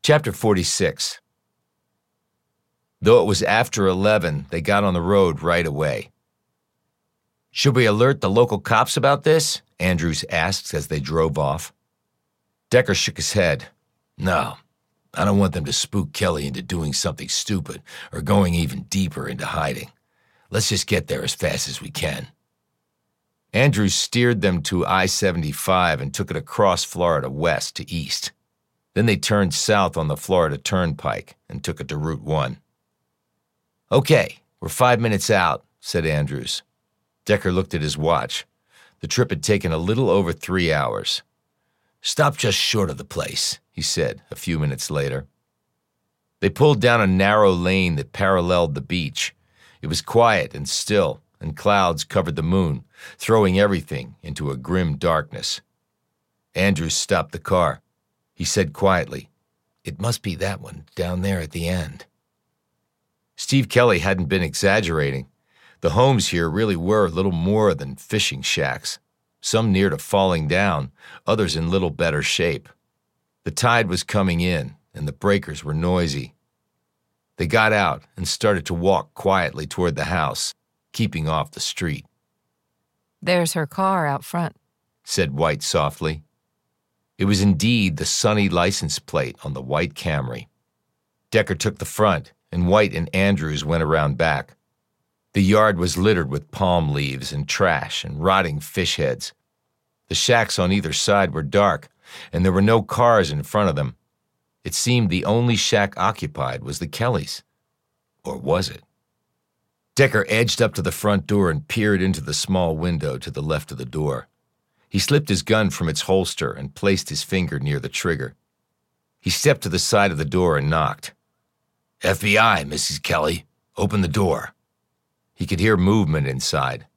Chapter 46. Though it was after 11, they got on the road right away. "Should we alert the local cops about this?" Andrews asked as they drove off. Decker shook his head. "No, I don't want them to spook Kelly into doing something stupid or going even deeper into hiding. Let's just get there as fast as we can." Andrews steered them to I-75 and took it across Florida west to east. Then they turned south on the Florida Turnpike and took it to Route 1. "Okay, we're 5 minutes out," said Andrews. Decker looked at his watch. The trip had taken a little over 3 hours. "Stop just short of the place," he said a few minutes later. They pulled down a narrow lane that paralleled the beach. It was quiet and still, and clouds covered the moon, throwing everything into a grim darkness. Andrews stopped the car. He said quietly, "It must be that one down there at the end." Steve Kelly hadn't been exaggerating. The homes here really were little more than fishing shacks, some near to falling down, others in little better shape. The tide was coming in, and the breakers were noisy. They got out and started to walk quietly toward the house, keeping off the street. "There's her car out front," said White softly. It was indeed the sunny license plate on the white Camry. Decker took the front, and White and Andrews went around back. The yard was littered with palm leaves and trash and rotting fish heads. The shacks on either side were dark, and there were no cars in front of them. It seemed the only shack occupied was the Kellys. Or was it? Decker edged up to the front door and peered into the small window to the left of the door. He slipped his gun from its holster and placed his finger near the trigger. He stepped to the side of the door and knocked. "FBI, Mrs. Kelly. Open the door." He could hear movement inside.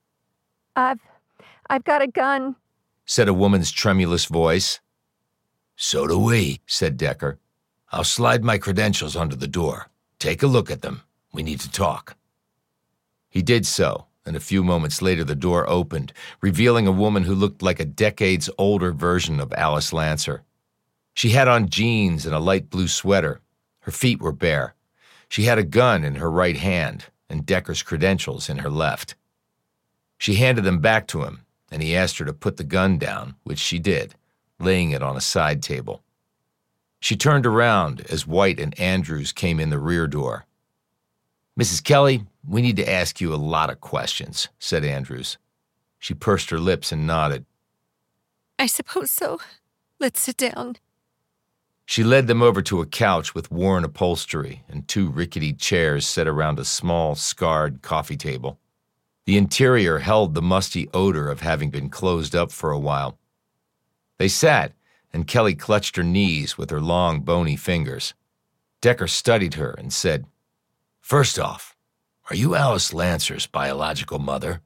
I've got a gun," said a woman's tremulous voice. "So do we," said Decker. "I'll slide my credentials under the door. Take a look at them. We need to talk." He did so, and a few moments later the door opened, revealing a woman who looked like a decades older version of Alice Lancer. She had on jeans and a light blue sweater. Her feet were bare. She had a gun in her right hand and Decker's credentials in her left. She handed them back to him, and he asked her to put the gun down, which she did, laying it on a side table. She turned around as White and Andrews came in the rear door. "Mrs. Kelly, we need to ask you a lot of questions," said Andrews. She pursed her lips and nodded. "I suppose so. Let's sit down." She led them over to a couch with worn upholstery and 2 rickety chairs set around a small, scarred coffee table. The interior held the musty odor of having been closed up for a while. They sat, and Kelly clutched her knees with her long, bony fingers. Decker studied her and said, "First off, are you Alice Lancer's biological mother?"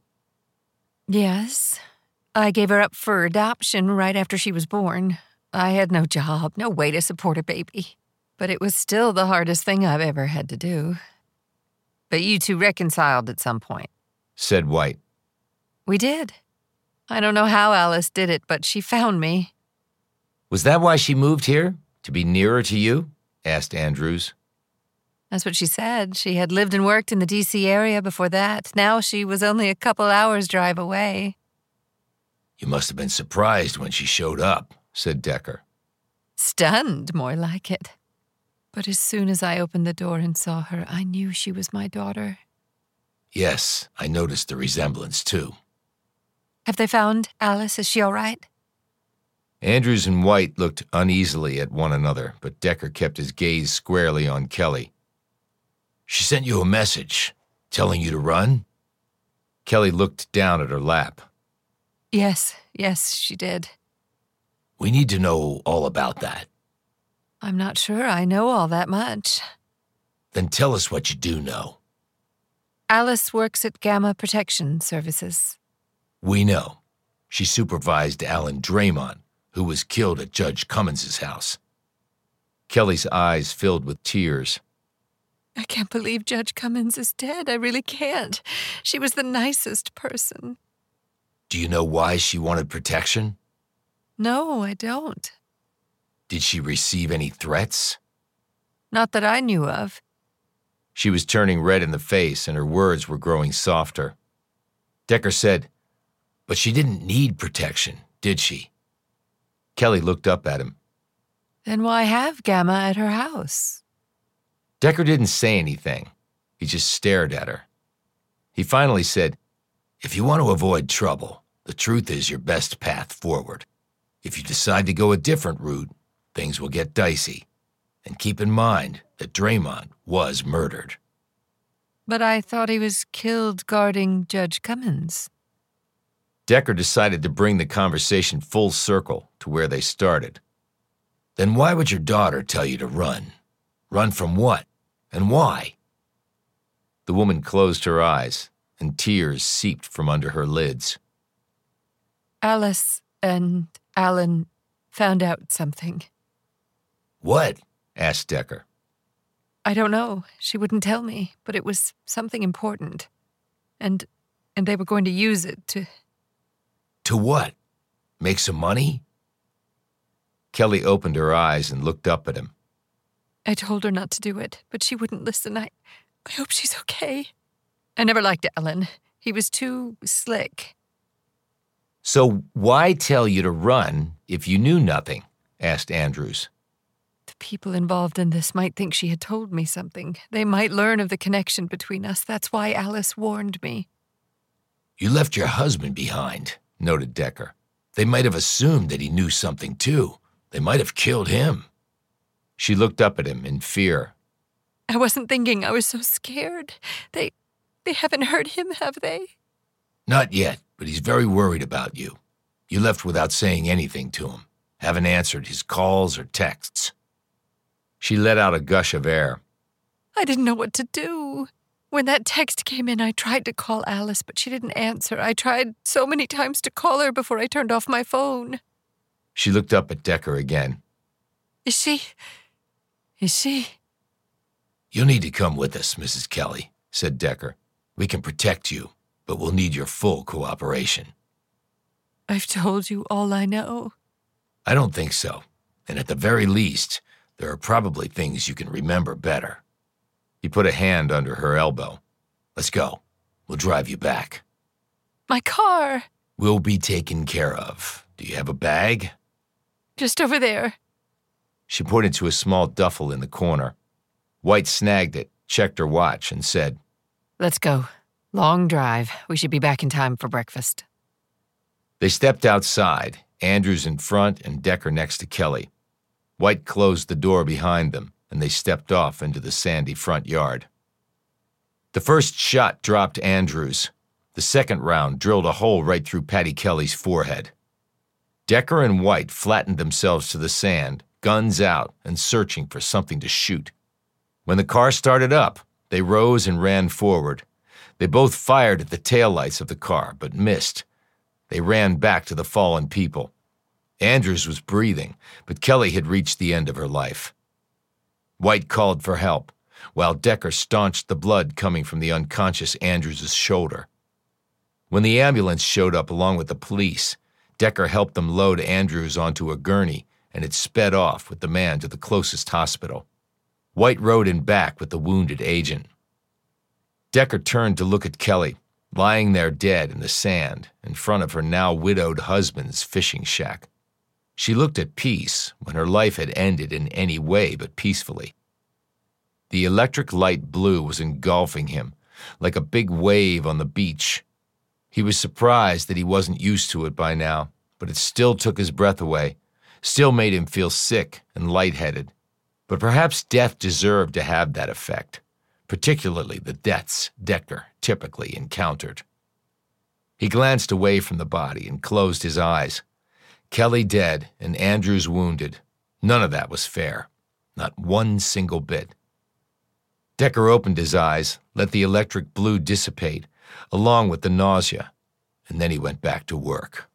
"Yes. I gave her up for adoption right after she was born. I had no job, no way to support a baby. But it was still the hardest thing I've ever had to do. But you two reconciled at some point," said White. "We did. I don't know how Alice did it, but she found me." "Was that why she moved here? To be nearer to you?" asked Andrews. That's what she said. She had lived and worked in the D.C. area before that. Now she was only a couple hours' drive away. "You must have been surprised when she showed up," said Decker. "Stunned, more like it. But as soon as I opened the door and saw her, I knew she was my daughter." "Yes, I noticed the resemblance, too." "Have they found Alice? Is she all right?" Andrews and White looked uneasily at one another, but Decker kept his gaze squarely on Kelly. "She sent you a message, telling you to run?" Kelly looked down at her lap. Yes, she did." "We need to know all about that." "I'm not sure I know all that much." "Then tell us what you do know." "Alice works at Gamma Protection Services." "We know. She supervised Alan Draymond, who was killed at Judge Cummins' house." Kelly's eyes filled with tears. "I can't believe Judge Cummins is dead. I really can't. She was the nicest person." "Do you know why she wanted protection?" "No, I don't." Did she receive any threats? Not that I knew of. She was turning red in the face and her words were growing softer. Decker said, "But she didn't need protection, did she?" Kelly looked up at him. Then why have Gamma at her house? Decker didn't say anything. He just stared at her. He finally said, "If you want to avoid trouble, the truth is your best path forward. If you decide to go a different route, things will get dicey. And keep in mind that Draymond was murdered." But I thought he was killed guarding Judge Cummins. Decker decided to bring the conversation full circle to where they started. "Then why would your daughter tell you to run? Run from what? And why?" The woman closed her eyes, and tears seeped from under her lids. Alice and Alan found out something. "What?" asked Decker. I don't know. She wouldn't tell me, but it was something important. And they were going to use it to... "To what? Make some money?" Kelly opened her eyes and looked up at him. I told her not to do it, but she wouldn't listen. I hope she's okay. I never liked Alan. He was too slick. "So why tell you to run if you knew nothing?" asked Andrews. The people involved in this might think she had told me something. They might learn of the connection between us. That's why Alice warned me. "You left your husband behind," noted Decker. "They might have assumed that he knew something too. They might have killed him." She looked up at him in fear. I wasn't thinking. I was so scared. They haven't hurt him, have they? "Not yet, but he's very worried about you. You left without saying anything to him. Haven't answered his calls or texts." She let out a gush of air. I didn't know what to do. When that text came in, I tried to call Alice, but she didn't answer. I tried so many times to call her before I turned off my phone. She looked up at Decker again. Is she? "You'll need to come with us, Mrs. Kelly," said Decker. "We can protect you, but we'll need your full cooperation." I've told you all I know. "I don't think so. And at the very least, there are probably things you can remember better." He put a hand under her elbow. "Let's go. We'll drive you back." My car. "We'll be taken care of. Do you have a bag?" Just over there. She pointed to a small duffel in the corner. White snagged it, checked her watch, and said, Let's go. Long drive. We should be back in time for breakfast. They stepped outside, Andrews in front and Decker next to Kelly. White closed the door behind them, and they stepped off into the sandy front yard. The first shot dropped Andrews. The second round drilled a hole right through Patty Kelly's forehead. Decker and White flattened themselves to the sand, guns out and searching for something to shoot. When the car started up, they rose and ran forward. They both fired at the taillights of the car, but missed. They ran back to the fallen people. Andrews was breathing, but Kelly had reached the end of her life. White called for help, while Decker staunched the blood coming from the unconscious Andrews' shoulder. When the ambulance showed up along with the police, Decker helped them load Andrews onto a gurney, and it sped off with the man to the closest hospital. White rode in back with the wounded agent. Decker turned to look at Kelly, lying there dead in the sand in front of her now widowed husband's fishing shack. She looked at peace when her life had ended in any way but peacefully. The electric light blue was engulfing him, like a big wave on the beach. He was surprised that he wasn't used to it by now, but it still took his breath away, still made him feel sick and lightheaded. But perhaps death deserved to have that effect, particularly the deaths Decker typically encountered. He glanced away from the body and closed his eyes. Kelly dead and Andrews wounded. None of that was fair. Not one single bit. Decker opened his eyes, let the electric blue dissipate, along with the nausea, and then he went back to work.